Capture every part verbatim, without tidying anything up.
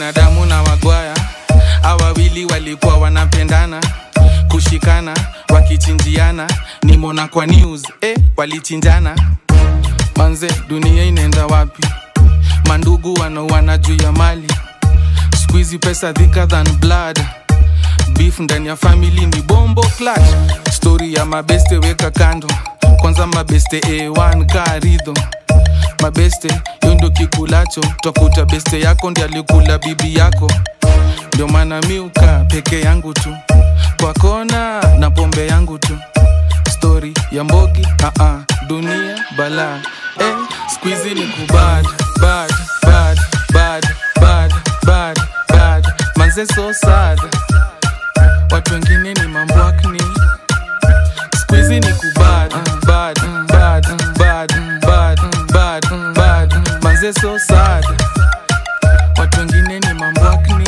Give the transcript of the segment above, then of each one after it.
binadamu na wagwaya, hawa wawili walikuwa wanapendana, kushikana wakichinjiana, nimona kwa news eh walichinjana. Manze dunia inaenda wapi? Mandugu wanaoana juu ya mali, squeezy pesa thicker than blood, beef ndani ya family ni bombo clutch. Story ya mabeste weka kando, kwanza mabeste A one karido. Mabeste yondo kikulacho, twakuta beste yako ndiye alikula bibi yako. Ndio maana miuka peke yangu tu, kwa kona na pombe yangu tu. Story ya mbogi, ah ah, dunia bala. Eh, squeezy ni kubad, bad, bad, bad, bad, bad, bad. Manze so sad, watu wengine ni mambwakni. Squeezy ni kubad, bad, bad, bad, bad, bad, bad. Manze so sad, watu wengine ni mambwakni.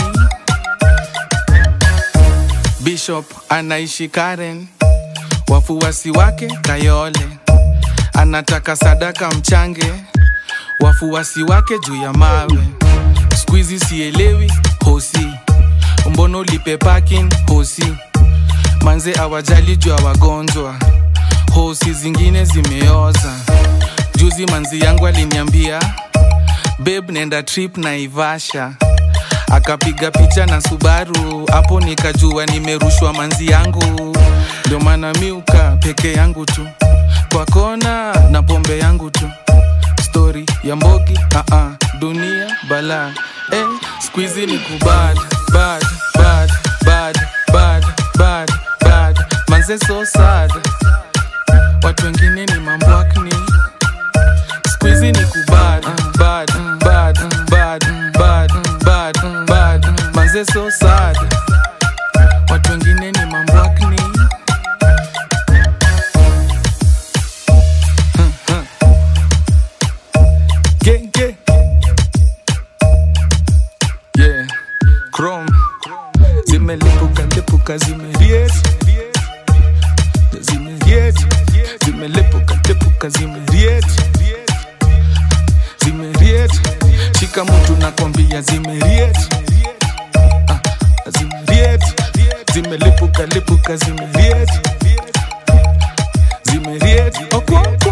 Bishop anaishi Karen, wafuasi wake Kayole, anataka sadaka mchange, wafuasi wake juu ya mawe. Squeezy sielewi hosi, mbono lipe parking hosi. Manze awajali juu ya wagonjwa, hosi zingine zimeoza. Juzi manzi yangu aliniambia, babe nenda trip na Ivasha, akapiga picha na Subaru, hapo nikajua nimerushwa manzi yangu. Ndio maana miuka peke yangu tu, kwa kona na pombe yangu tu. Story ya mbogi, ah ah, dunia bala. Eh, squeezy ni kubad, bad, bad, bad, bad, bad, bad. Manze so sad, watu wengine ni mambwakni. Squeezy ni kubad, bad, bad, bad, bad, bad, bad. Manze so sad, watu wengine ni mambwakni. Gang, gang. Yeah, Chrome. Zimelipuka, lipuka, zimeriet. Zimeriet. Zimelipuka, lipuka, zimeriet. Zimeriet. Shika mtu nakwambia zimeriet. Ah, zimeriet. Zimelipuka, lipuka, zimeriet. Zimeriet. Okay.